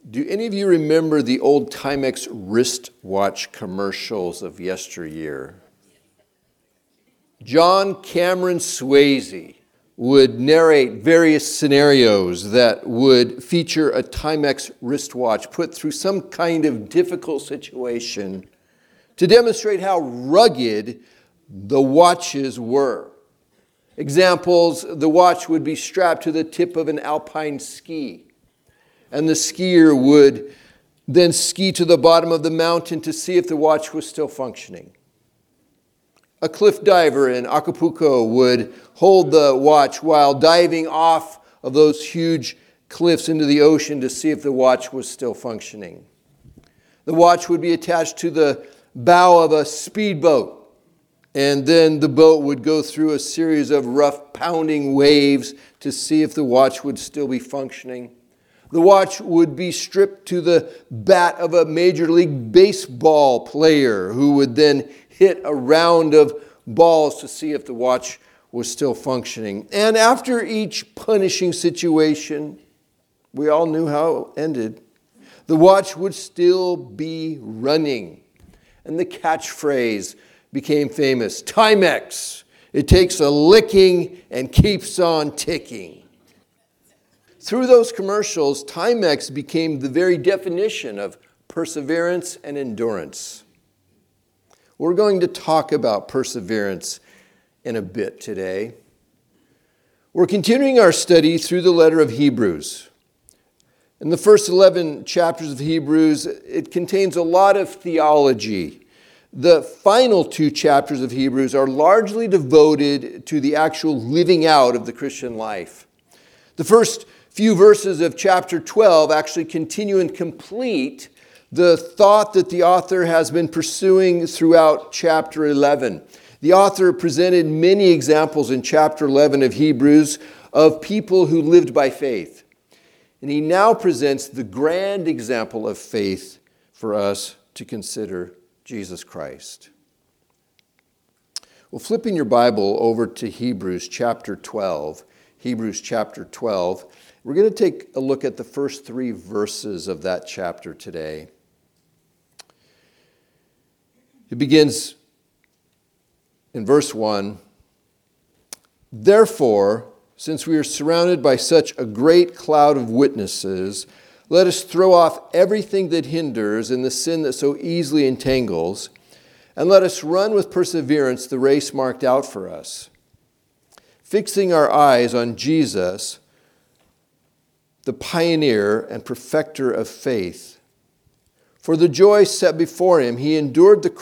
Do any of you remember the old Timex wristwatch commercials of yesteryear? John Cameron Swayze would narrate various scenarios that would feature a Timex wristwatch put through some kind of difficult situation to demonstrate how rugged the watches were. Examples, the watch would be strapped to the tip of an alpine ski, and the skier would then ski to the bottom of the mountain to see if the watch was still functioning. A cliff diver in Acapulco would hold the watch while diving off of those huge cliffs into the ocean to see if the watch was still functioning. The watch would be attached to the bow of a speedboat, and then the boat would go through a series of rough pounding waves to see if the watch would still be functioning. The watch would be stripped to the bat of a Major League Baseball player who would then hit a round of balls to see if the watch was still functioning. And after each punishing situation, we all knew how it ended, the watch would still be running. And the catchphrase became famous, Timex, it takes a licking and keeps on ticking. Through those commercials, Timex became the very definition of perseverance and endurance. We're going to talk about perseverance in a bit today. We're continuing our study through the letter of Hebrews. In the first 11 chapters of Hebrews, it contains a lot of theology. The final 2 chapters of Hebrews are largely devoted to the actual living out of the Christian life. The first few verses of chapter 12 actually continue and complete the thought that the author has been pursuing throughout chapter 11. The author presented many examples in chapter 11 of Hebrews of people who lived by faith. And he now presents the grand example of faith for us to consider, Jesus Christ. Well, flipping your Bible over to Hebrews chapter 12, we're going to take a look at the first 3 verses of that chapter today. It begins in verse 1. Therefore, since we are surrounded by such a great cloud of witnesses, let us throw off everything that hinders and the sin that so easily entangles, and let us run with perseverance the race marked out for us, fixing our eyes on Jesus, the pioneer and perfecter of faith. For the joy set before him, he endured the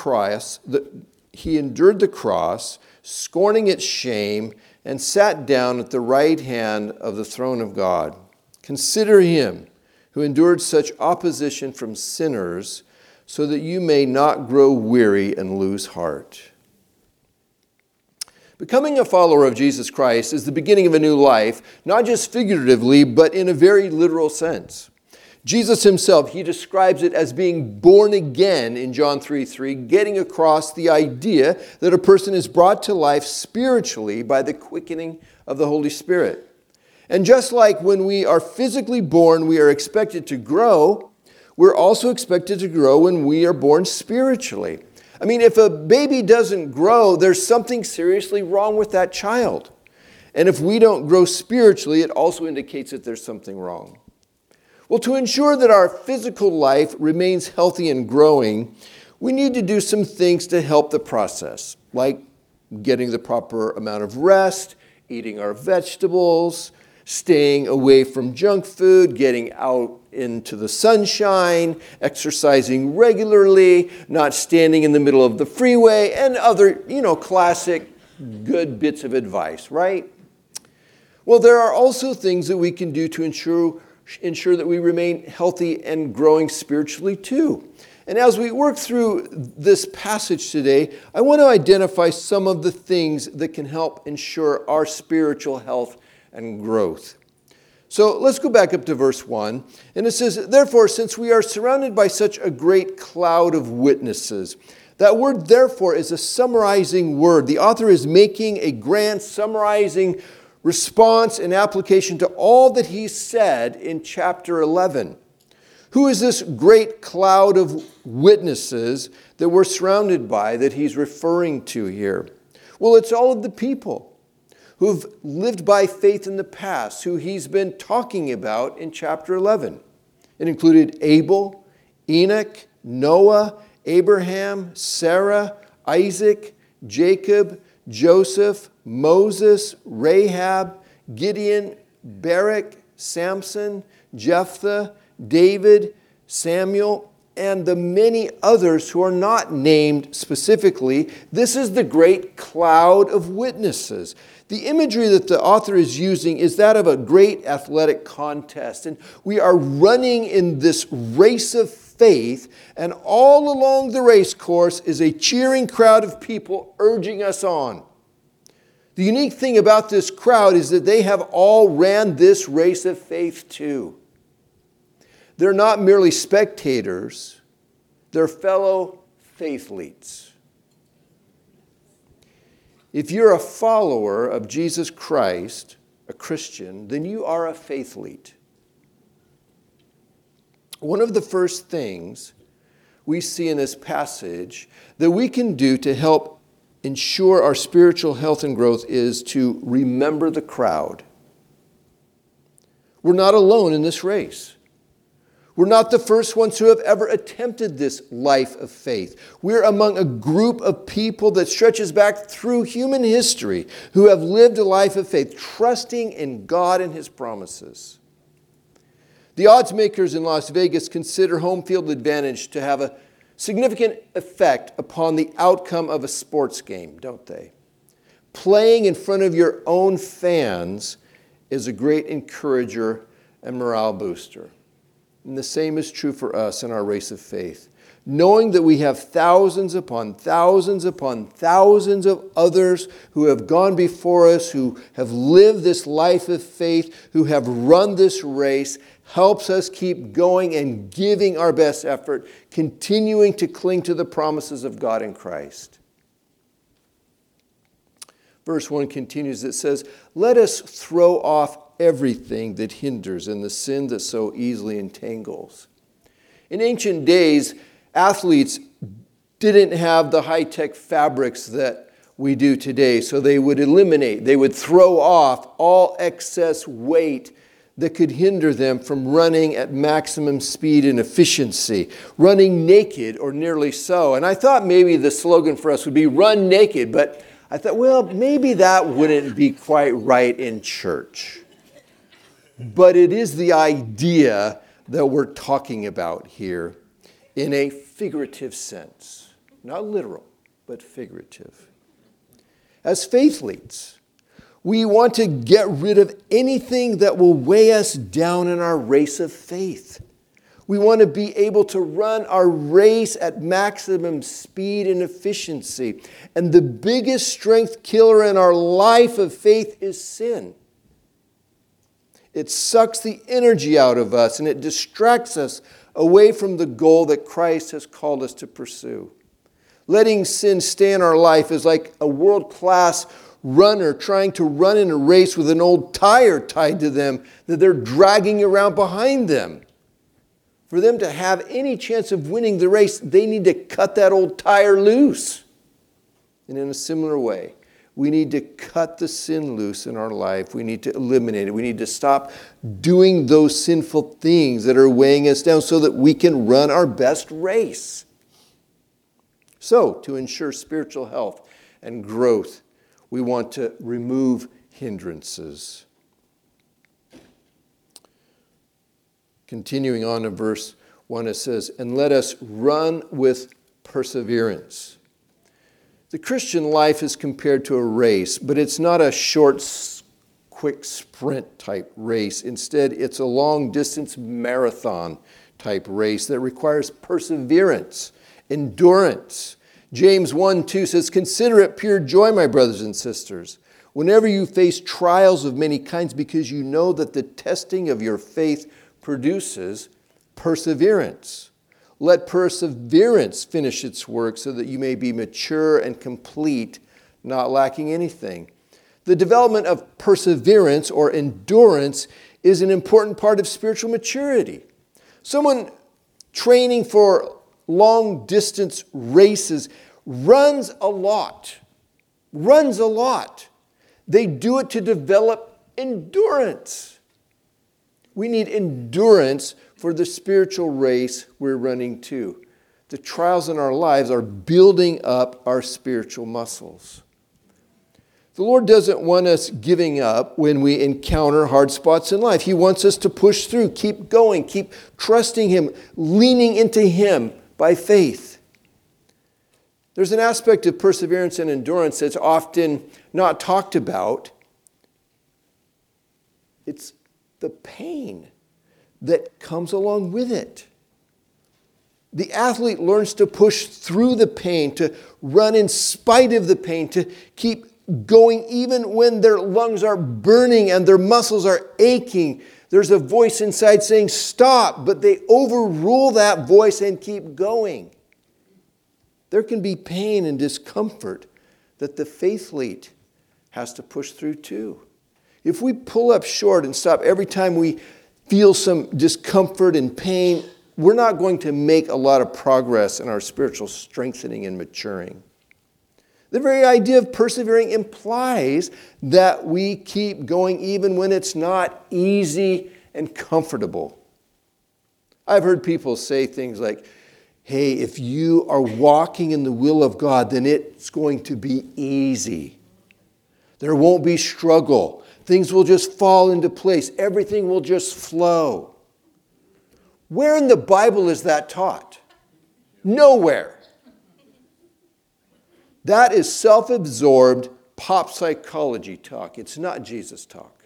cross, scorning its shame, and sat down at the right hand of the throne of God. Consider him who endured such opposition from sinners, so that you may not grow weary and lose heart. Becoming a follower of Jesus Christ is the beginning of a new life, not just figuratively, but in a very literal sense. Jesus himself, he describes it as being born again in John 3:3, getting across the idea that a person is brought to life spiritually by the quickening of the Holy Spirit. And just like when we are physically born, we are expected to grow, we're also expected to grow when we are born spiritually. I mean, if a baby doesn't grow, there's something seriously wrong with that child. And if we don't grow spiritually, it also indicates that there's something wrong. Well, to ensure that our physical life remains healthy and growing, we need to do some things to help the process, like getting the proper amount of rest, eating our vegetables, staying away from junk food, getting out into the sunshine, exercising regularly, not standing in the middle of the freeway, and other, classic good bits of advice, right? Well, there are also things that we can do to ensure that we remain healthy and growing spiritually too. And as we work through this passage today, I want to identify some of the things that can help ensure our spiritual health and growth. So let's go back up to verse 1. And it says, therefore, since we are surrounded by such a great cloud of witnesses. That word therefore is a summarizing word. The author is making a grand summarizing response and application to all that he said in chapter 11. Who is this great cloud of witnesses that we're surrounded by that he's referring to here? Well, it's all of the people who've lived by faith in the past, who he's been talking about in chapter 11. It included Abel, Enoch, Noah, Abraham, Sarah, Isaac, Jacob, Joseph, Moses, Rahab, Gideon, Barak, Samson, Jephthah, David, Samuel, and the many others who are not named specifically. This is the great cloud of witnesses. The imagery that the author is using is that of a great athletic contest. And we are running in this race of faith, and all along the race course is a cheering crowd of people urging us on. The unique thing about this crowd is that they have all ran this race of faith too. They're not merely spectators, they're fellow faithletes. If you're a follower of Jesus Christ, a Christian, then you are a fathlete. One of the first things we see in this passage that we can do to help ensure our spiritual health and growth is to remember the crowd. We're not alone in this race. We're not the first ones who have ever attempted this life of faith. We're among a group of people that stretches back through human history who have lived a life of faith, trusting in God and His promises. The odds makers in Las Vegas consider home field advantage to have a significant effect upon the outcome of a sports game, don't they? Playing in front of your own fans is a great encourager and morale booster. And the same is true for us in our race of faith. Knowing that we have thousands upon thousands upon thousands of others who have gone before us, who have lived this life of faith, who have run this race, helps us keep going and giving our best effort, continuing to cling to the promises of God in Christ. Verse 1 continues, it says, "Let us throw off everything that hinders and the sin that so easily entangles." In ancient days, athletes didn't have the high-tech fabrics that we do today, so they would throw off all excess weight that could hinder them from running at maximum speed and efficiency, running naked or nearly so. And I thought maybe the slogan for us would be "Run Naked," but I thought, well, maybe that wouldn't be quite right in church. But it is the idea that we're talking about here in a figurative sense. Not literal, but figurative. As faithleets, we want to get rid of anything that will weigh us down in our race of faith. We want to be able to run our race at maximum speed and efficiency. And the biggest strength killer in our life of faith is sin. It sucks the energy out of us and it distracts us away from the goal that Christ has called us to pursue. Letting sin stay in our life is like a world-class runner trying to run in a race with an old tire tied to them that they're dragging around behind them. For them to have any chance of winning the race, they need to cut that old tire loose. And in a similar way, we need to cut the sin loose in our life. We need to eliminate it. We need to stop doing those sinful things that are weighing us down so that we can run our best race. So, to ensure spiritual health and growth, we want to remove hindrances. Continuing on in verse 1, it says, "And let us run with perseverance." The Christian life is compared to a race, but it's not a short, quick sprint type race. Instead, it's a long-distance marathon type race that requires perseverance, endurance. James 1:2 says, "Consider it pure joy, my brothers and sisters, whenever you face trials of many kinds, because you know that the testing of your faith produces perseverance. Let perseverance finish its work so that you may be mature and complete, not lacking anything." The development of perseverance or endurance is an important part of spiritual maturity. Someone training for long distance races runs a lot. They do it to develop endurance. We need endurance for the spiritual race we're running too. The trials in our lives are building up our spiritual muscles. The Lord doesn't want us giving up when we encounter hard spots in life. He wants us to push through, keep going, keep trusting Him, leaning into Him by faith. There's an aspect of perseverance and endurance that's often not talked about. It's the pain that comes along with it. The athlete learns to push through the pain, to run in spite of the pain, to keep going even when their lungs are burning and their muscles are aching. There's a voice inside saying, stop, but they overrule that voice and keep going. There can be pain and discomfort that the faithlete has to push through too. If we pull up short and stop every time we feel some discomfort and pain, we're not going to make a lot of progress in our spiritual strengthening and maturing. The very idea of persevering implies that we keep going even when it's not easy and comfortable. I've heard people say things like, hey, if you are walking in the will of God, then it's going to be easy. There won't be struggle. Things will just fall into place. Everything will just flow. Where in the Bible is that taught? Nowhere. That is self-absorbed pop psychology talk. It's not Jesus talk.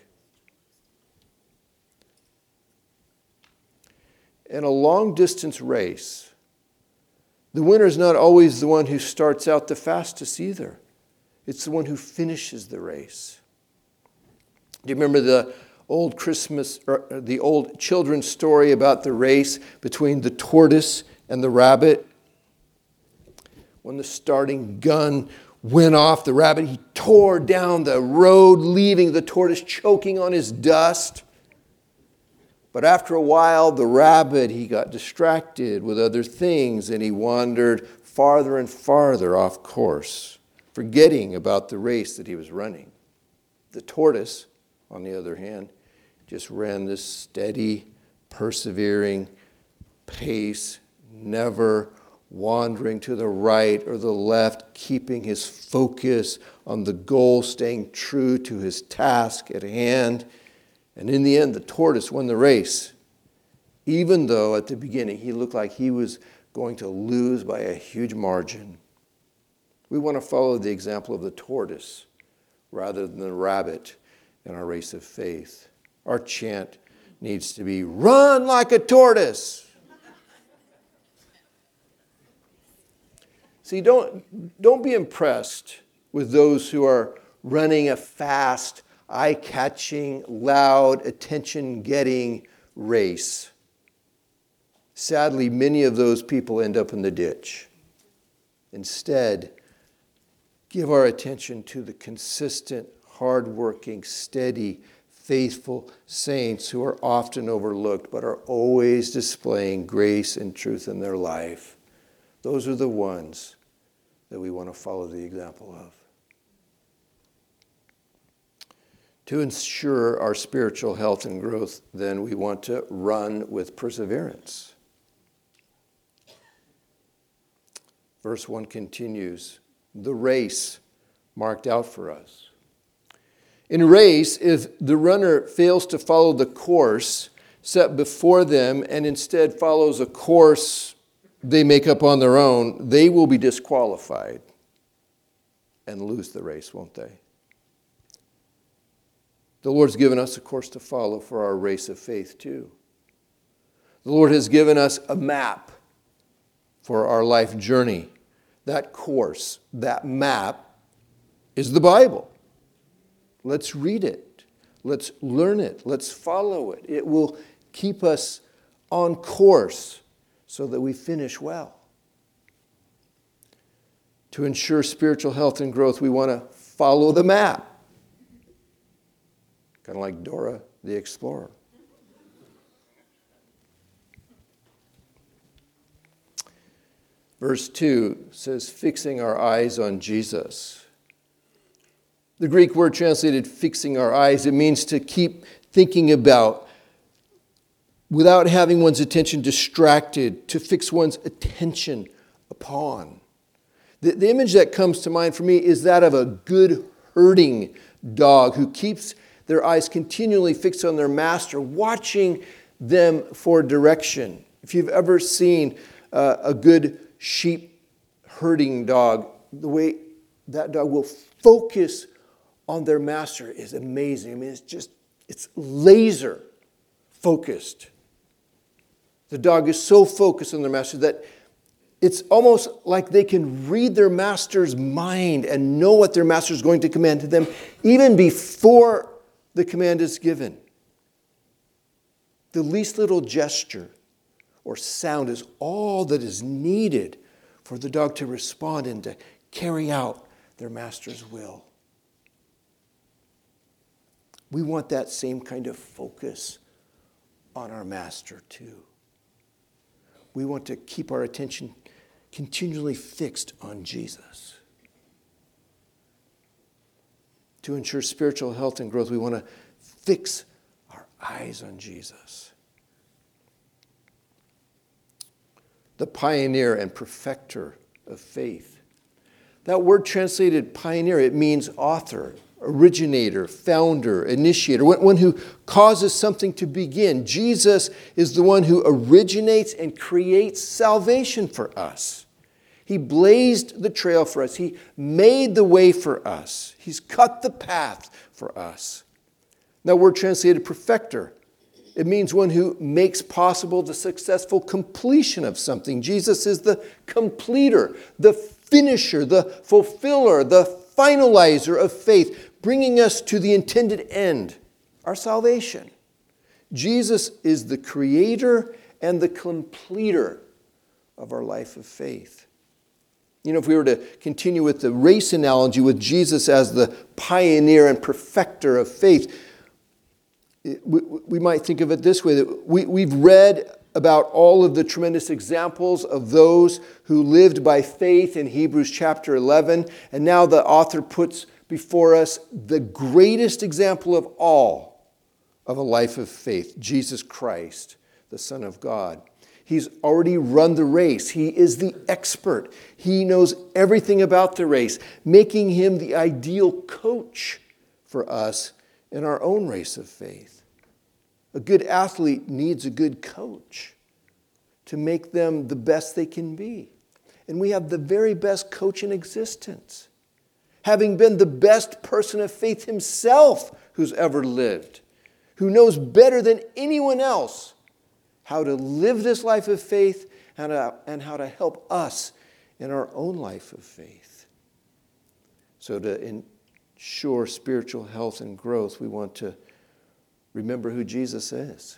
In a long-distance race, the winner is not always the one who starts out the fastest either. It's the one who finishes the race. Do you remember the old the old children's story about the race between the tortoise and the rabbit? When the starting gun went off, the rabbit, he tore down the road, leaving the tortoise choking on his dust. But after a while, the rabbit, he got distracted with other things, and he wandered farther and farther off course, forgetting about the race that he was running. The tortoise, on the other hand, just ran this steady, persevering pace, never wandering to the right or the left, keeping his focus on the goal, staying true to his task at hand. And in the end, the tortoise won the race, even though at the beginning he looked like he was going to lose by a huge margin. We want to follow the example of the tortoise rather than the rabbit in our race of faith. Our chant needs to be, run like a tortoise. See, don't be impressed with those who are running a fast, eye-catching, loud, attention-getting race. Sadly, many of those people end up in the ditch. Instead, give our attention to the consistent, hardworking, steady, faithful saints who are often overlooked but are always displaying grace and truth in their life. Those are the ones that we want to follow the example of. To ensure our spiritual health and growth, then we want to run with perseverance. Verse 1 continues, the race marked out for us. In a race, if the runner fails to follow the course set before them and instead follows a course they make up on their own, they will be disqualified and lose the race, won't they? The Lord's given us a course to follow for our race of faith too. The Lord has given us a map for our life journey. That course, that map, is the Bible. Let's read it. Let's learn it. Let's follow it. It will keep us on course so that we finish well. To ensure spiritual health and growth, we want to follow the map. Kind of like Dora the Explorer. Verse 2 says, fixing our eyes on Jesus. The Greek word translated fixing our eyes, it means to keep thinking about without having one's attention distracted, to fix one's attention upon. The image that comes to mind for me is that of a good herding dog who keeps their eyes continually fixed on their master, watching them for direction. If you've ever seen a good sheep herding dog, the way that dog will focus on their master is amazing. I mean, it's laser focused. The dog is so focused on their master that it's almost like they can read their master's mind and know what their master is going to command to them even before the command is given. The least little gesture or sound is all that is needed for the dog to respond and to carry out their master's will. We want that same kind of focus on our master too. We want to keep our attention continually fixed on Jesus. To ensure spiritual health and growth, we want to fix our eyes on Jesus. The pioneer and perfecter of faith. That word translated pioneer, it means author, originator, founder, initiator, one who causes something to begin. Jesus is the one who originates and creates salvation for us. He blazed the trail for us. He made the way for us. He's cut the path for us. That word translated perfecter, it means one who makes possible the successful completion of something. Jesus is the completer, the finisher, the fulfiller, the finalizer of faith, bringing us to the intended end, our salvation. Jesus is the creator and the completer of our life of faith. You know, if we were to continue with the race analogy with Jesus as the pioneer and perfecter of faith, we might think of it this way, that we've read about all of the tremendous examples of those who lived by faith in Hebrews chapter 11, and now the author puts before us the greatest example of all of a life of faith, Jesus Christ, the Son of God. He's already run the race. He is the expert. He knows everything about the race, making him the ideal coach for us in our own race of faith. A good athlete needs a good coach to make them the best they can be. And we have the very best coach in existence, having been the best person of faith himself who's ever lived, who knows better than anyone else how to live this life of faith and how to help us in our own life of faith. So to ensure spiritual health and growth, we want to remember who Jesus is.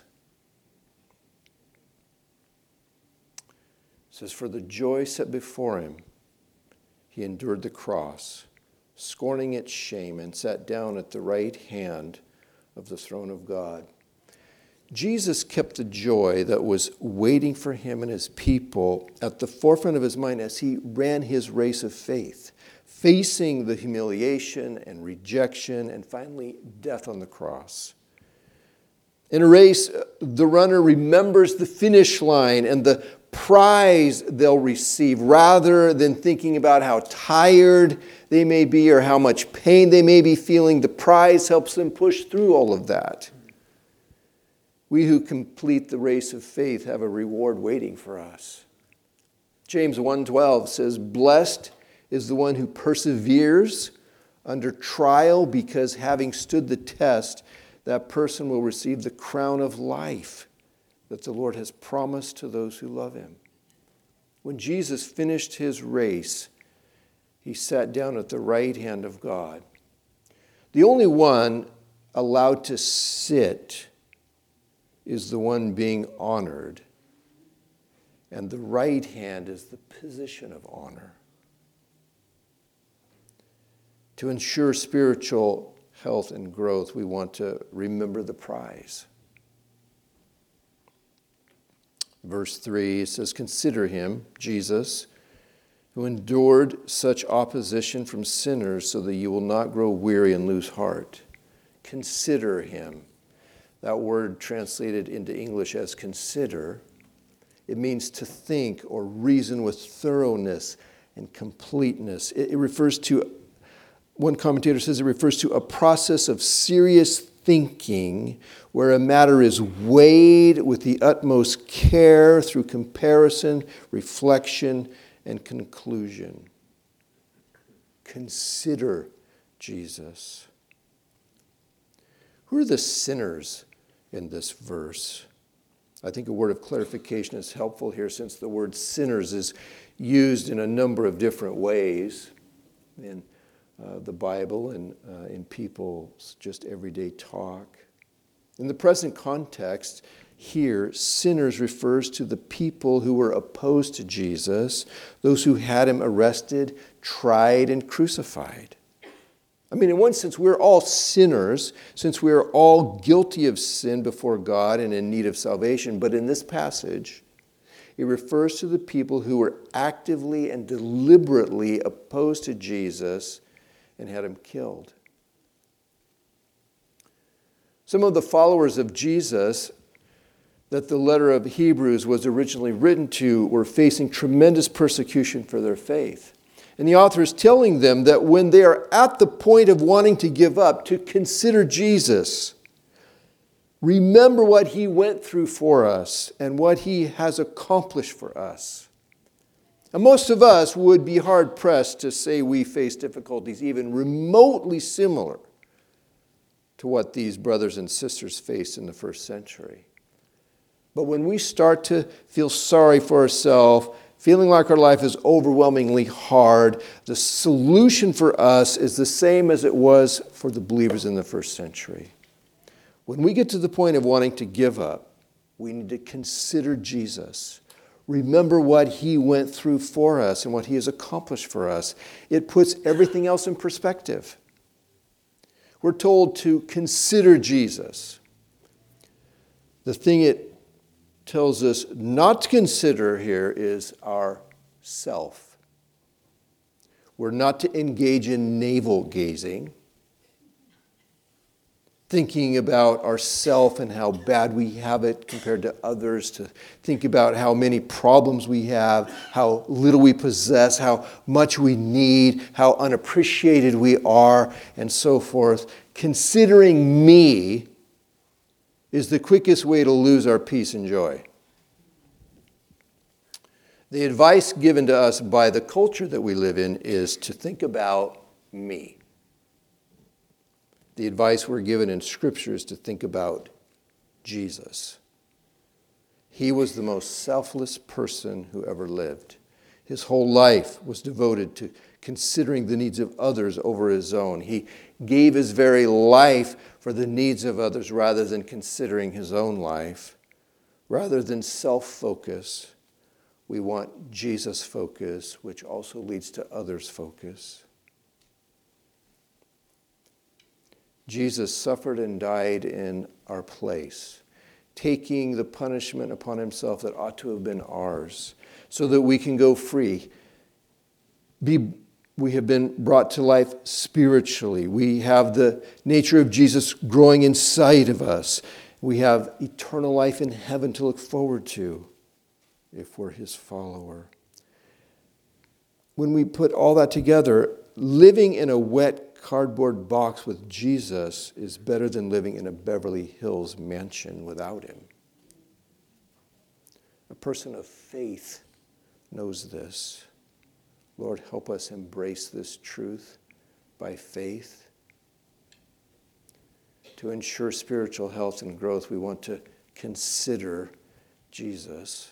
It says, for the joy set before him, he endured the cross, scorning its shame, and sat down at the right hand of the throne of God. Jesus kept the joy that was waiting for him and his people at the forefront of his mind as he ran his race of faith, facing the humiliation and rejection and finally death on the cross. In a race, the runner remembers the finish line and the prize they'll receive rather than thinking about how tired they may be or how much pain they may be feeling. The prize helps them push through all of that. We who complete the race of faith have a reward waiting for us. James 1:12 says, blessed is the one who perseveres under trial, because having stood the test, that person will receive the crown of life that the Lord has promised to those who love him. When Jesus finished his race, he sat down at the right hand of God. The only one allowed to sit is the one being honored, and the right hand is the position of honor. To ensure spiritual health and growth, we want to remember the prize. Verse 3 says, consider him, Jesus, who endured such opposition from sinners so that you will not grow weary and lose heart. Consider him. That word translated into English as consider, it means to think or reason with thoroughness and completeness. It refers to, one commentator says it refers to a process of serious thinking where a matter is weighed with the utmost care through comparison, reflection, and conclusion. Consider Jesus. Who are the sinners in this verse? I think a word of clarification is helpful here, since the word sinners is used in a number of different ways in the Bible and in people's just everyday talk. In the present context here, sinners refers to the people who were opposed to Jesus, those who had him arrested, tried, and crucified. I mean, in one sense, we're all sinners, since we are all guilty of sin before God and in need of salvation. But in this passage, it refers to the people who were actively and deliberately opposed to Jesus and had him killed. Some of the followers of Jesus that the letter of Hebrews was originally written to were facing tremendous persecution for their faith. And the author is telling them that when they are at the point of wanting to give up, to consider Jesus. Remember what he went through for us and what he has accomplished for us. And most of us would be hard-pressed to say we face difficulties even remotely similar to what these brothers and sisters faced in the first century. But when we start to feel sorry for ourselves, feeling like our life is overwhelmingly hard, the solution for us is the same as it was for the believers in the first century. When we get to the point of wanting to give up, we need to consider Jesus. Remember what he went through for us and what he has accomplished for us. It puts everything else in perspective. We're told to consider Jesus. The thing it tells us not to consider here is our self. We're not to engage in navel gazing, thinking about ourself and how bad we have it compared to others, to think about how many problems we have, how little we possess, how much we need, how unappreciated we are, and so forth. Considering me is the quickest way to lose our peace and joy. The advice given to us by the culture that we live in is to think about me. The advice we're given in Scripture is to think about Jesus. He was the most selfless person who ever lived. His whole life was devoted to considering the needs of others over his own. He gave his very life for the needs of others rather than considering his own life. Rather than self-focus, we want Jesus focus, which also leads to others focus. Jesus suffered and died in our place, taking the punishment upon himself that ought to have been ours, so that we can go free. We have been brought to life spiritually. We have the nature of Jesus growing inside of us. We have eternal life in heaven to look forward to if we're his follower. When we put all that together, living in a wet cardboard box with Jesus is better than living in a Beverly Hills mansion without him. A person of faith knows this. Lord, help us embrace this truth by faith. To ensure spiritual health and growth, we want to consider Jesus.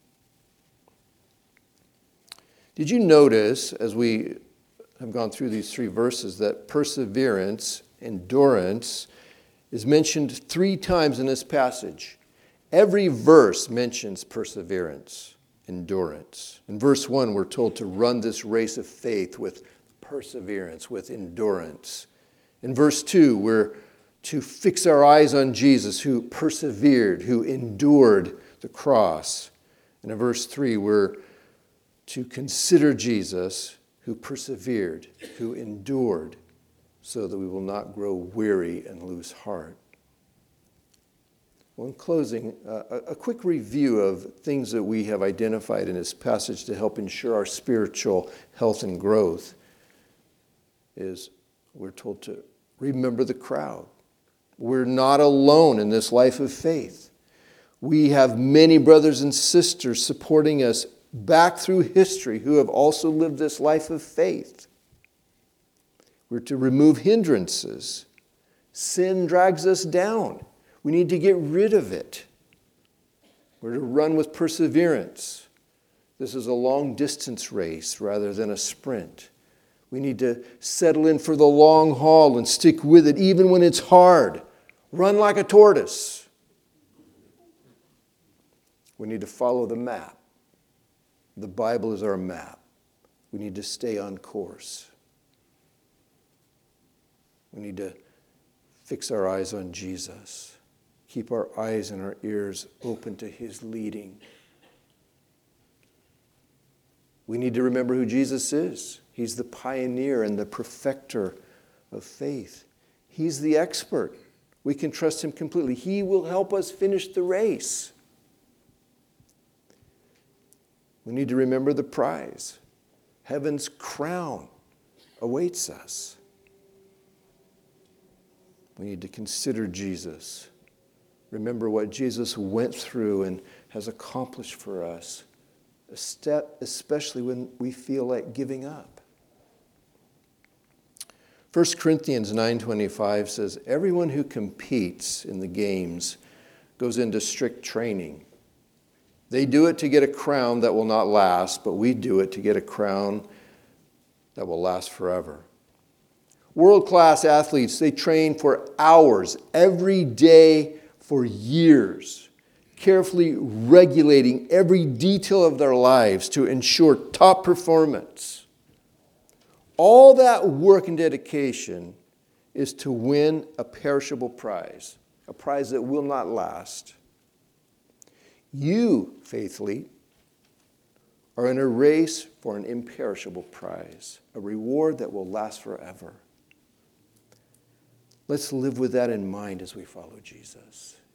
Did you notice, as we have gone through these three verses, that perseverance, endurance, is mentioned 3 times in this passage? Every verse mentions perseverance, endurance. In verse 1, we're told to run this race of faith with perseverance, with endurance. In verse 2, we're to fix our eyes on Jesus, who persevered, who endured the cross. And in verse 3, we're to consider Jesus, who persevered, who endured, so that we will not grow weary and lose heart. Well, in closing, a quick review of things that we have identified in this passage to help ensure our spiritual health and growth is we're told to remember the crowd. We're not alone in this life of faith. We have many brothers and sisters supporting us back through history who have also lived this life of faith. We're to remove hindrances. Sin drags us down. We need to get rid of it. We're to run with perseverance. This is a long distance race rather than a sprint. We need to settle in for the long haul and stick with it even when it's hard. Run like a tortoise. We need to follow the map. The Bible is our map. We need to stay on course. We need to fix our eyes on Jesus. Keep our eyes and our ears open to his leading. We need to remember who Jesus is. He's the pioneer and the perfecter of faith. He's the expert. We can trust him completely. He will help us finish the race. We need to remember the prize. Heaven's crown awaits us. We need to consider Jesus. Remember what Jesus went through and has accomplished for us, especially when we feel like giving up. 1 Corinthians 9:25 says, everyone who competes in the games goes into strict training. They do it to get a crown that will not last, but we do it to get a crown that will last forever. World-class athletes, they train for hours every day for years, carefully regulating every detail of their lives to ensure top performance. All that work and dedication is to win a perishable prize, a prize that will not last. You, faithfully, are in a race for an imperishable prize, a reward that will last forever. Let's live with that in mind as we follow Jesus.